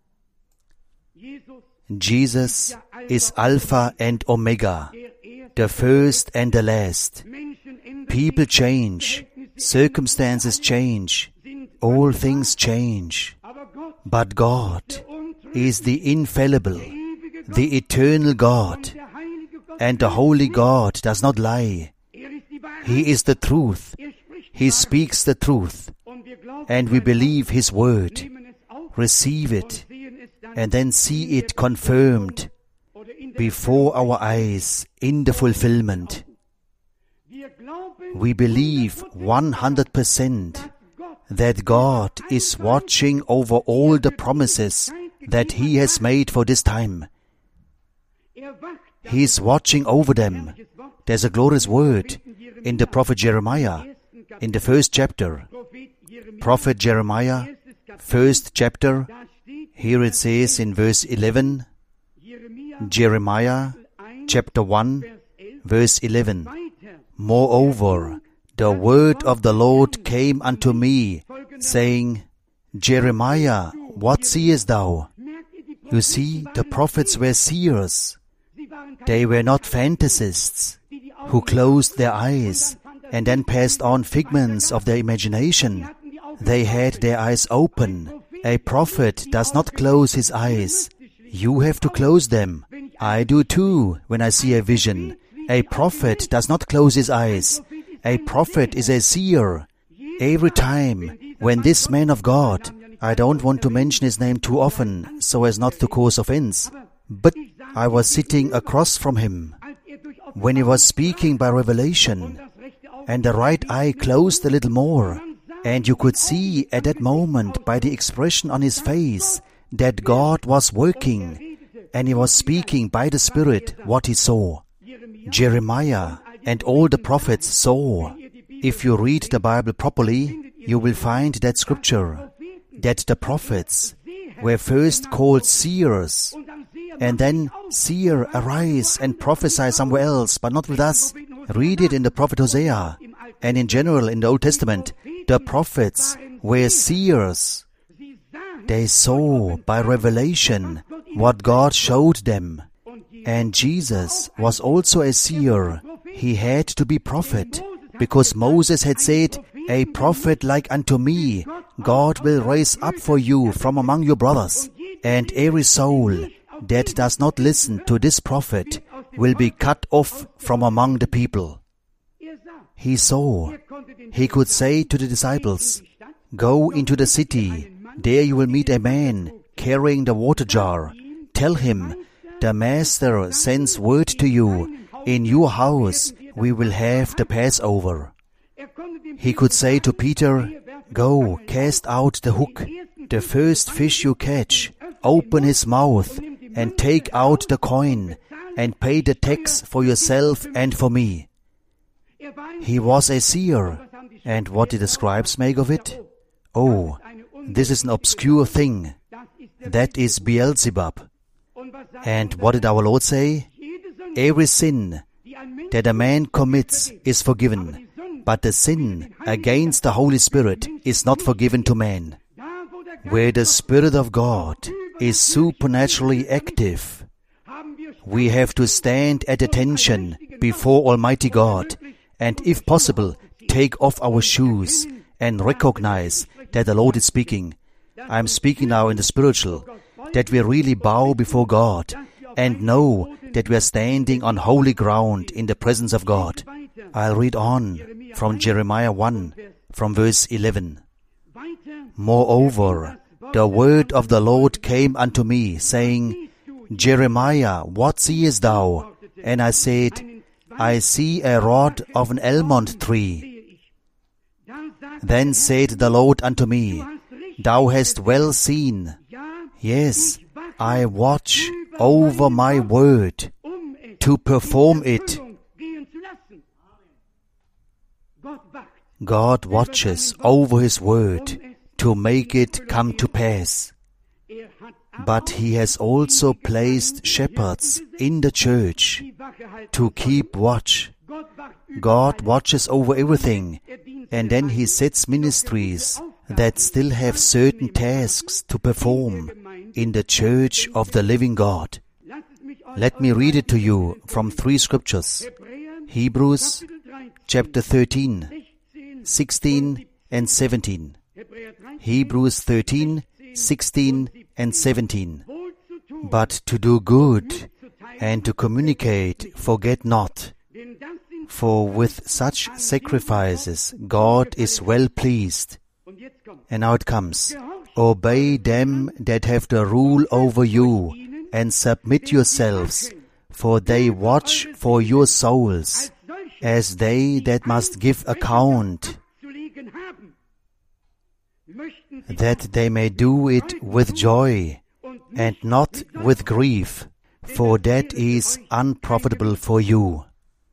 Jesus is Alpha and Omega, the first and the last. People change, circumstances change, all things change. But God is the infallible, the eternal God, and the holy God does not lie. He is the truth. He speaks the truth, and we believe His word, receive it, and then see it confirmed before our eyes in the fulfillment. We believe one hundred percent that God is watching over all the promises that He has made for this time. He is watching over them. There's a glorious word in the prophet Jeremiah, in the first chapter. Prophet Jeremiah, first chapter. Here it says in verse eleven, Jeremiah chapter one, verse eleven. Moreover, the word of the Lord came unto me, saying, Jeremiah, what seest thou? You see, the prophets were seers. They were not fantasists who closed their eyes and then passed on figments of their imagination. They had their eyes open. A prophet does not close his eyes. You have to close them. I do too when I see a vision. A prophet does not close his eyes. A prophet is a seer. Every time when this man of God, I don't want to mention his name too often so as not to cause offense, but I was sitting across from him when he was speaking by revelation, and the right eye closed a little more, and you could see at that moment by the expression on his face that God was working, and he was speaking by the Spirit what he saw. Jeremiah and all the prophets saw. If you read the Bible properly, you will find that scripture, that the prophets were first called seers, and then seer arise and prophesy somewhere else, but not with us. Read it in the prophet Hosea, and in general in the Old Testament, the prophets were seers. They saw by revelation what God showed them. And Jesus was also a seer. He had to be prophet, because Moses had said, a prophet like unto me, God will raise up for you from among your brothers. And every soul that does not listen to this prophet will be cut off from among the people. He saw. He could say to the disciples, go into the city. There you will meet a man carrying the water jar. Tell him, the Master sends word to you. In your house we will have the Passover. He could say to Peter, go, cast out the hook. The first fish you catch, open his mouth, and take out the coin, and pay the tax for yourself and for me. He was a seer. And what did the scribes make of it? Oh, this is an obscure thing. That is Beelzebub. And what did our Lord say? Every sin that a man commits is forgiven, but the sin against the Holy Spirit is not forgiven to man. Where the Spirit of God is supernaturally active, we have to stand at attention before Almighty God, and if possible, take off our shoes and recognize that the Lord is speaking. I am speaking now in the spiritual, that we really bow before God and know that we are standing on holy ground in the presence of God. I'll read on from Jeremiah one, from verse eleven. Moreover, the word of the Lord came unto me, saying, Jeremiah, what seest thou? And I said, I see a rod of an almond tree. Then said the Lord unto me, thou hast well seen. Yes, I watch over my word to perform it. God watches over His word to make it come to pass. But He has also placed shepherds in the church to keep watch. God watches over everything, and then He sets ministries that still have certain tasks to perform in the church of the living God. Let me read it to you from three scriptures. Hebrews chapter thirteen, sixteen and seventeen. Hebrews thirteen, sixteen and seventeen. But to do good and to communicate, forget not. For with such sacrifices God is well pleased. And now it comes. Obey them that have the rule over you, and submit yourselves, for they watch for your souls, as they that must give account. that they may do it with joy and not with grief, for that is unprofitable for you.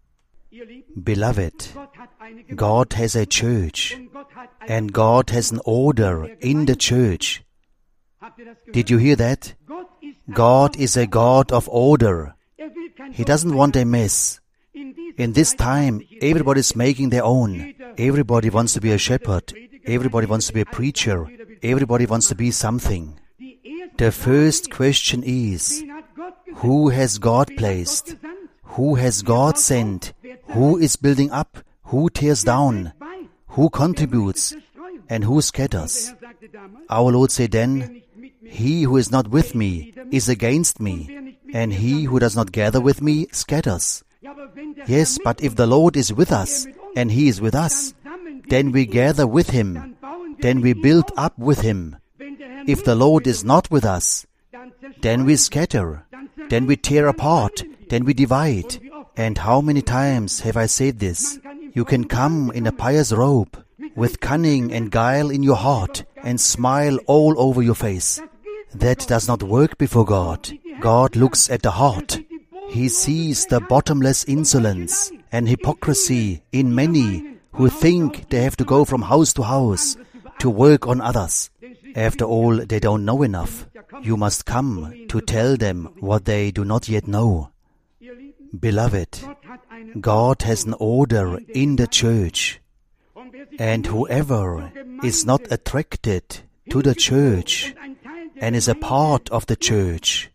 Beloved, God has a church, and God has an order in the church. Did you hear that? God is a God of order. He doesn't want a mess. In this time, everybody's making their own. Everybody wants to be a shepherd. Everybody wants to be a preacher. Everybody wants to be something. The first question is, who has God placed? Who has God sent? Who is building up? Who tears down? Who contributes? And who scatters? Our Lord said then, he who is not with me is against me, and he who does not gather with me scatters. Yes, but if the Lord is with us, and he is with us, then we gather with him, then we build up with him. If the Lord is not with us, then we scatter, then we tear apart, then we divide. And how many times have I said this? You can come in a pious robe, with cunning and guile in your heart, and smile all over your face. That does not work before God. God looks at the heart. He sees the bottomless insolence and hypocrisy in many who think they have to go from house to house to work on others. After all, they don't know enough. You must come to tell them what they do not yet know. Beloved, God has an order in the church, and whoever is not attracted to the church and is a part of the church,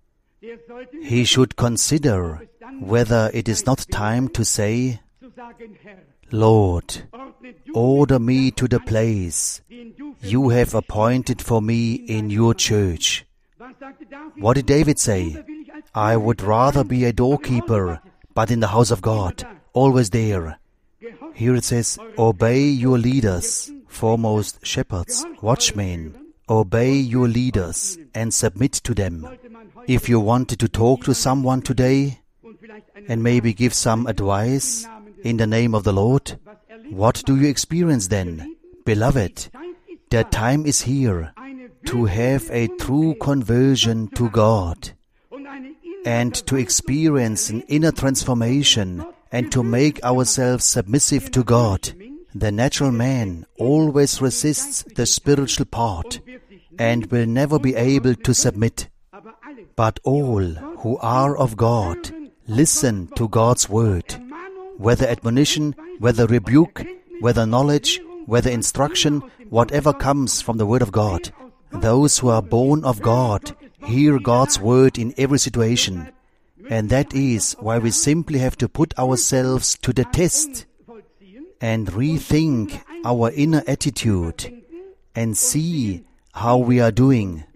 he should consider whether it is not time to say, Lord, order me to the place you have appointed for me in your church. What did David say? I would rather be a doorkeeper, but in the house of God, always there. Here it says, obey your leaders, foremost shepherds, watchmen. Obey your leaders and submit to them. If you wanted to talk to someone today and maybe give some advice in the name of the Lord, what do you experience then? Beloved, the time is here to have a true conversion to God and to experience an inner transformation and to make ourselves submissive to God. The natural man always resists the spiritual part and will never be able to submit. But all who are of God listen to God's word, whether admonition, whether rebuke, whether knowledge, whether instruction, whatever comes from the word of God. Those who are born of God hear God's word in every situation. And that is why we simply have to put ourselves to the test and rethink our inner attitude and see how we are doing.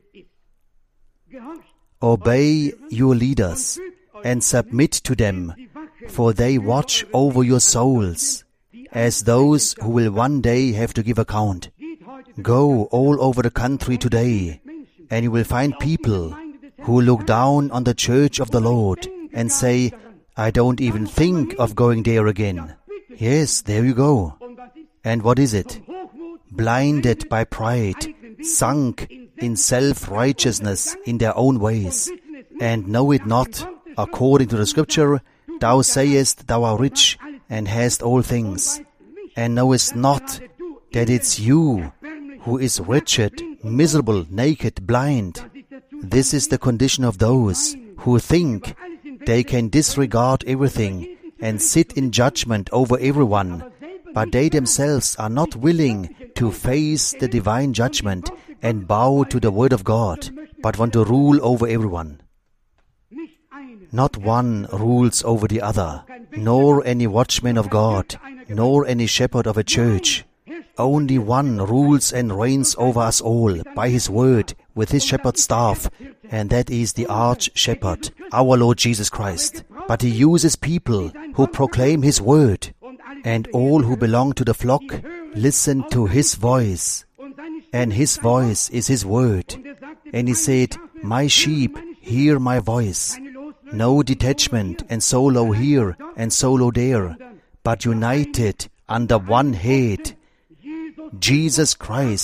Obey your leaders and submit to them, for they watch over your souls as those who will one day have to give account. Go all over the country today, and you will find people who look down on the church of the Lord and say, I don't even think of going there again. Yes, there you go. And what is it? Blinded by pride, sunk in self-righteousness in their own ways, and know it not, according to the scripture, thou sayest thou art rich and hast all things, and knowest not that it's you who is wretched, miserable, naked, blind. This is the condition of those who think they can disregard everything and sit in judgment over everyone, but they themselves are not willing to face the divine judgment and bow to the word of God, but want to rule over everyone. Not one rules over the other, nor any watchman of God, nor any shepherd of a church. Only one rules and reigns over us all by his word with his shepherd's staff, and that is the arch-shepherd, our Lord Jesus Christ. But he uses people who proclaim his word, and all who belong to the flock listen to his voice, and his voice is his word. And he said, my sheep hear my voice. No detachment and solo here and solo there, but united under one head, Jesus Christ,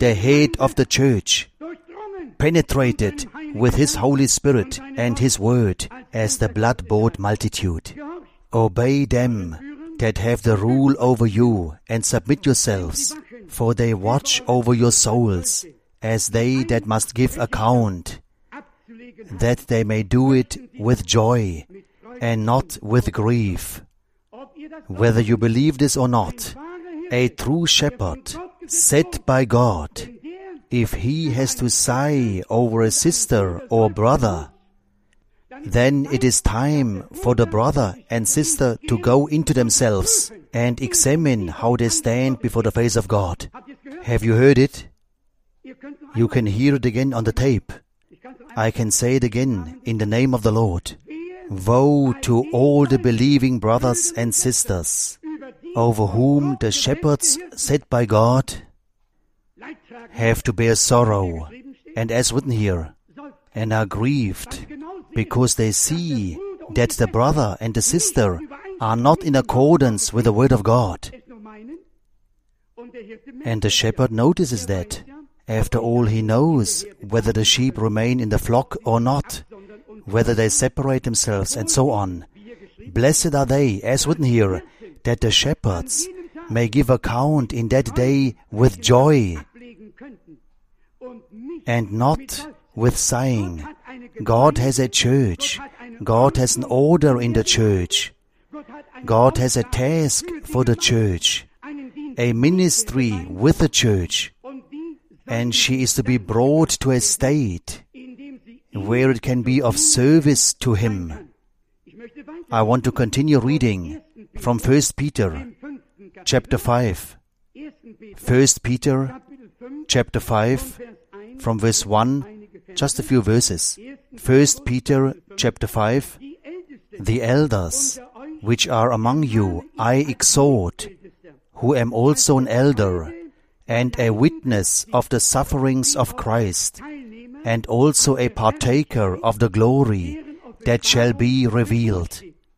the head of the church, penetrated with His Holy Spirit and His Word as the blood-bought multitude. Obey them that have the rule over you, and submit yourselves, for they watch over your souls, as they that must give account, that they may do it with joy, and not with grief. Whether you believe this or not, a true shepherd, set by God, if he has to sigh over a sister or brother, then it is time for the brother and sister to go into themselves and examine how they stand before the face of God. Have you heard it? You can hear it again on the tape. I can say it again in the name of the Lord. Woe to all the believing brothers and sisters over whom the shepherds set by God have to bear sorrow, and as written here, and are grieved, because they see that the brother and the sister are not in accordance with the Word of God. And the shepherd notices that. After all, he knows whether the sheep remain in the flock or not, whether they separate themselves, and so on. Blessed are they, as written here, that the shepherds may give account in that day with joy, and not with sighing. God has a church. God has an order in the church. God has a task for the church, a ministry with the church, and she is to be brought to a state where it can be of service to Him. I want to continue reading from First Peter chapter five. First Peter chapter five, from verse one, just a few verses. First Peter chapter five. The elders which are among you I exhort, who am also an elder, and a witness of the sufferings of Christ, and also a partaker of the glory that shall be revealed.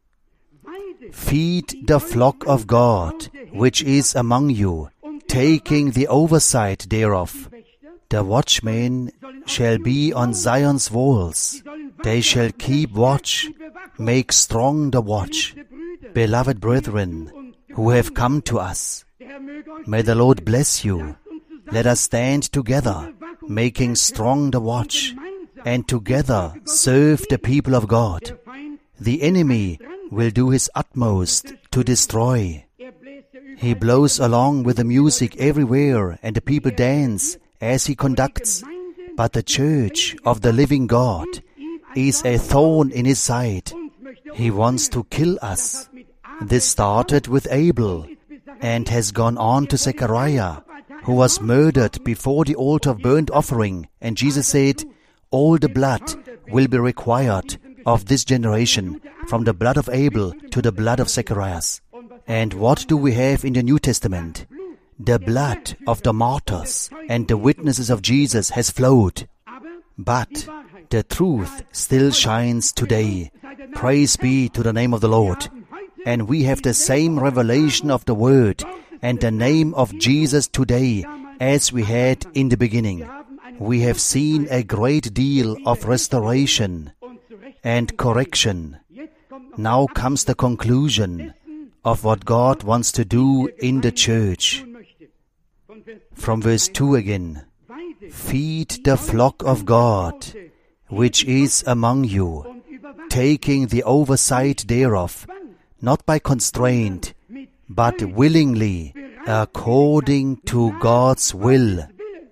Feed the flock of God, which is among you, taking the oversight thereof. The watchmen shall be on Zion's walls. They shall keep watch, make strong the watch. Beloved brethren, who have come to us, may the Lord bless you. Let us stand together, making strong the watch, and together serve the people of God. The enemy will do his utmost to destroy. He blows along with the music everywhere, and the people dance as he conducts. But the church of the living God is a thorn in his side. He wants to kill us. This started with Abel and has gone on to Zechariah, who was murdered before the altar of burnt offering. And Jesus said, all the blood will be required of this generation, from the blood of Abel to the blood of Zacharias. And what do we have in the New Testament? The blood of the martyrs and the witnesses of Jesus has flowed. But the truth still shines today. Praise be to the name of the Lord. And we have the same revelation of the Word and the name of Jesus today as we had in the beginning. We have seen a great deal of restoration and correction. Now comes the conclusion of what God wants to do in the church. From verse two again. Feed the flock of God, which is among you, taking the oversight thereof, not by constraint, but willingly, according to God's will.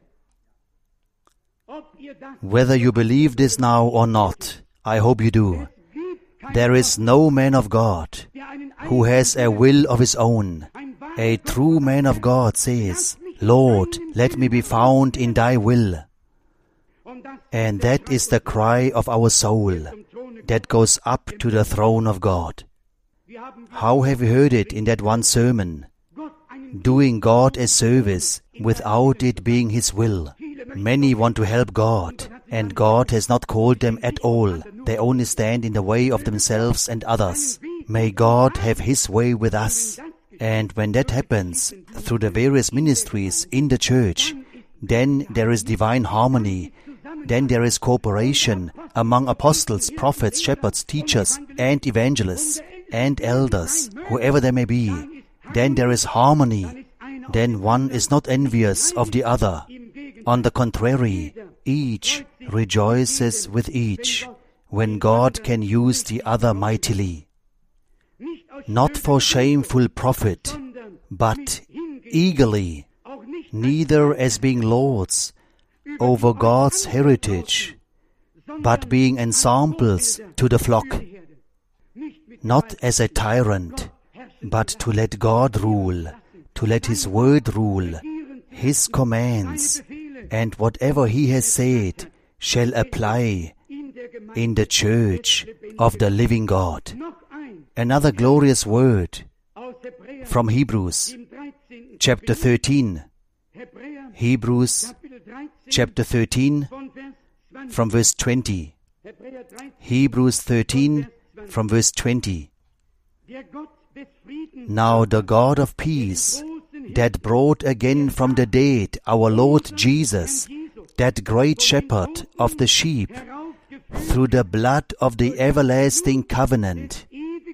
Whether you believe this now or not, I hope you do. There is no man of God who has a will of his own. A true man of God says, Lord, let me be found in thy will. And that is the cry of our soul that goes up to the throne of God. How have we heard it in that one sermon? Doing God a service without it being His will. Many want to help God, and God has not called them at all. They only stand in the way of themselves and others. May God have His way with us. And when that happens, through the various ministries in the church, then there is divine harmony. Then there is cooperation among apostles, prophets, shepherds, teachers, and evangelists, and elders, whoever they may be. Then there is harmony. Then one is not envious of the other. On the contrary, each rejoices with each when God can use the other mightily. Not for shameful profit, but eagerly, neither as being lords over God's heritage, but being ensamples to the flock, not as a tyrant, but to let God rule, to let His word rule, His commands, and whatever He has said shall apply in the church of the living God. Another glorious word from Hebrews chapter thirteen. Hebrews chapter thirteen from verse twenty. Hebrews thirteen from verse twenty. Now the God of peace, that brought again from the dead our Lord Jesus, that great shepherd of the sheep, through the blood of the everlasting covenant,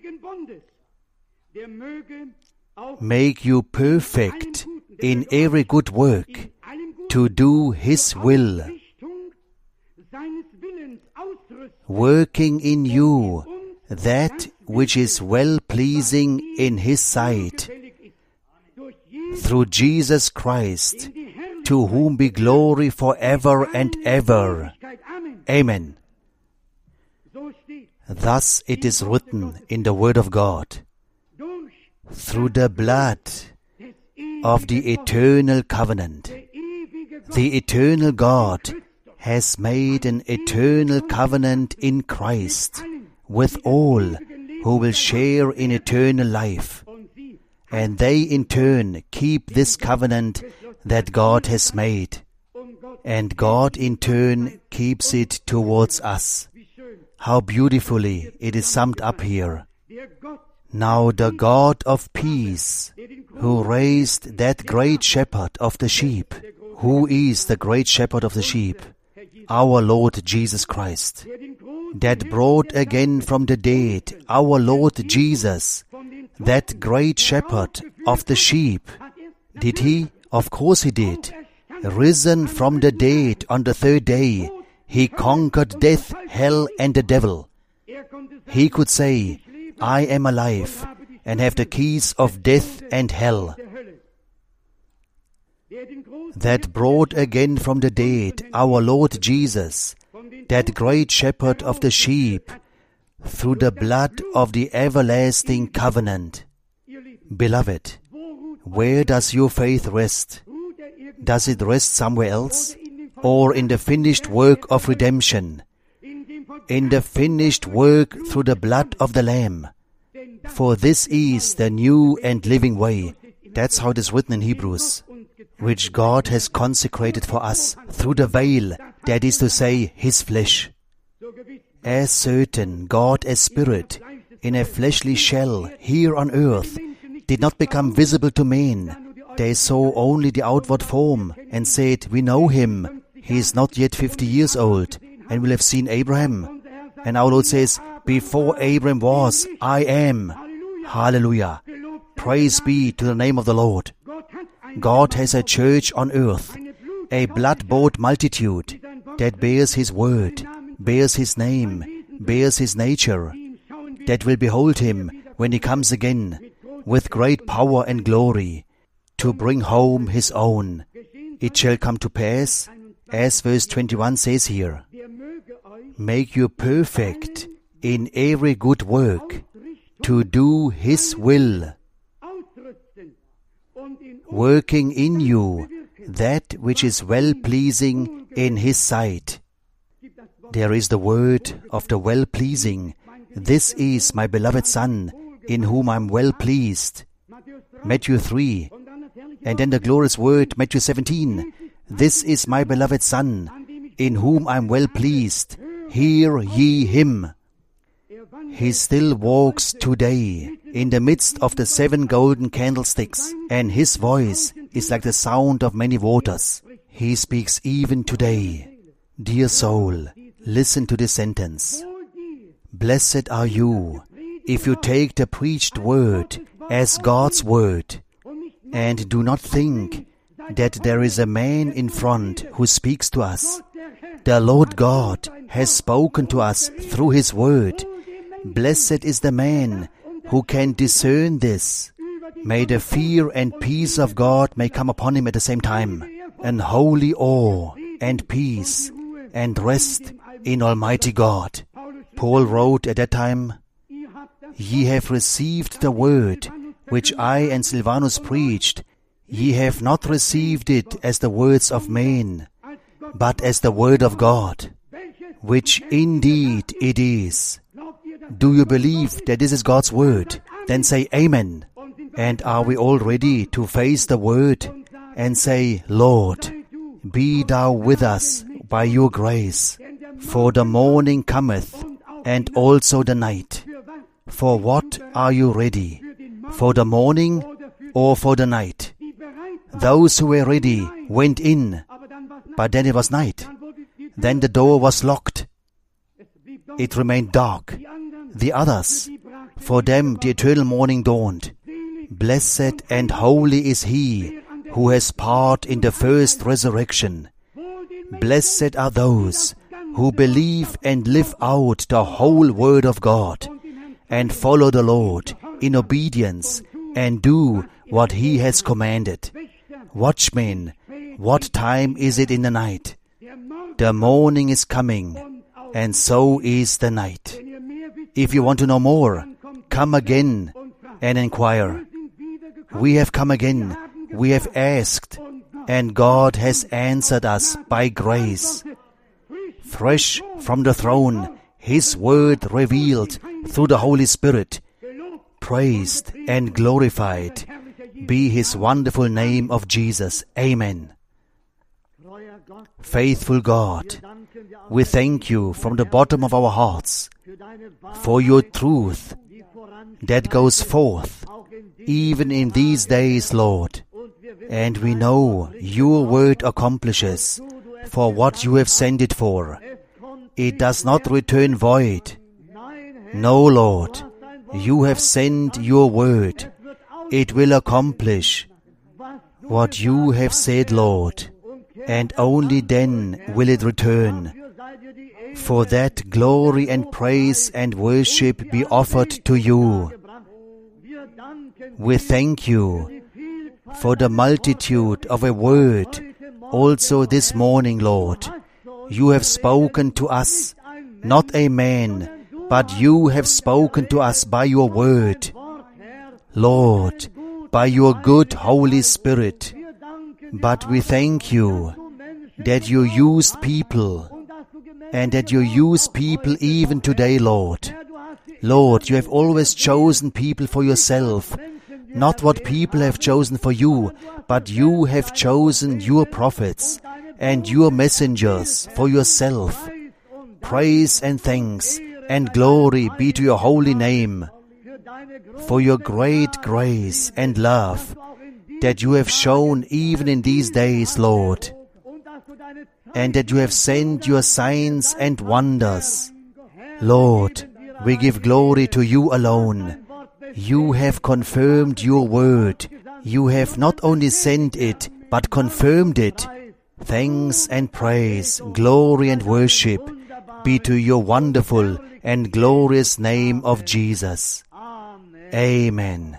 make you perfect in every good work, to do His will, working in you that which is well-pleasing in His sight, through Jesus Christ, to whom be glory forever and ever. Amen. Thus it is written in the Word of God, through the blood of the eternal covenant. The eternal God has made an eternal covenant in Christ with all who will share in eternal life, and they in turn keep this covenant that God has made, and God in turn keeps it towards us. How beautifully it is summed up here. Now the God of peace, who raised that great shepherd of the sheep. Who is the great shepherd of the sheep? Our Lord Jesus Christ, that brought again from the dead our Lord Jesus, that great shepherd of the sheep. Did He? Of course He did. Risen from the dead on the third day, He conquered death, hell, and the devil. He could say, I am alive, and have the keys of death and hell. That brought again from the dead our Lord Jesus, that great shepherd of the sheep, through the blood of the everlasting covenant. Beloved, where does your faith rest? Does it rest somewhere else? Or in the finished work of redemption? In the finished work through the blood of the Lamb. For this is the new and living way. That's how it is written in Hebrews, which God has consecrated for us through the veil, that is to say, His flesh. As certain, God as Spirit, in a fleshly shell here on earth, did not become visible to men. They saw only the outward form and said, we know Him. He is not yet fifty years old, and will have seen Abraham. And our Lord says, before Abraham was, I am. Hallelujah. Praise be to the name of the Lord. God has a church on earth, a blood-bought multitude that bears His word, bears His name, bears His nature, that will behold Him when He comes again with great power and glory to bring home His own. It shall come to pass, as verse twenty-one says here, make you perfect in every good work, to do His will, working in you that which is well-pleasing in His sight. There is the word of the well-pleasing. This is my beloved Son, in whom I am well-pleased. Matthew three. And then the glorious word, Matthew seventeen. This is my beloved Son, in whom I am well-pleased. Hear ye Him. He still walks today in the midst of the seven golden candlesticks, and His voice is like the sound of many waters. He speaks even today. Dear soul, listen to this sentence. Blessed are you if you take the preached word as God's word, and do not think that there is a man in front who speaks to us. The Lord God has spoken to us through His word. Blessed is the man who can discern this. May the fear and peace of God may come upon him at the same time, and holy awe and peace and rest in Almighty God. Paul wrote at that time, Ye have received the word which I and Silvanus preached. Ye have not received it as the words of men, but as the word of God, which indeed it is. Do you believe that this is God's word? Then say Amen. And are we all ready to face the word and say, Lord, be thou with us by your grace, for the morning cometh, and also the night. For what are you ready? For the morning or for the night? Those who were ready went in, but then it was night. Then the door was locked. It remained dark. The others, for them the eternal morning dawned. Blessed and holy is he who has part in the first resurrection. Blessed are those who believe and live out the whole word of God, and follow the Lord in obedience, and do what He has commanded. Watchmen, what time is it in the night? The morning is coming, and so is the night. If you want to know more, come again and inquire. We have come again, we have asked, and God has answered us by grace. Fresh from the throne, His word revealed through the Holy Spirit. Praised and glorified be His wonderful name of Jesus. Amen. Faithful God, we thank You from the bottom of our hearts for Your truth that goes forth even in these days, Lord. And we know Your word accomplishes for what You have sent it for. It does not return void. No, Lord, You have sent Your word. It will accomplish what You have said, Lord, and only then will it return. For that glory and praise and worship be offered to You. We thank You for the multitude of a word also this morning, Lord. You have spoken to us, not a man, but You have spoken to us by Your word. Lord, by Your good Holy Spirit. But we thank You that You used people, and that You use people even today, Lord. Lord, You have always chosen people for Yourself, not what people have chosen for You, but You have chosen Your prophets and Your messengers for Yourself. Praise and thanks and glory be to Your holy name, for Your great grace and love that You have shown even in these days, Lord, and that You have sent Your signs and wonders. Lord, we give glory to You alone. You have confirmed Your word. You have not only sent it, but confirmed it. Thanks and praise, glory and worship be to Your wonderful and glorious name of Jesus. Amen.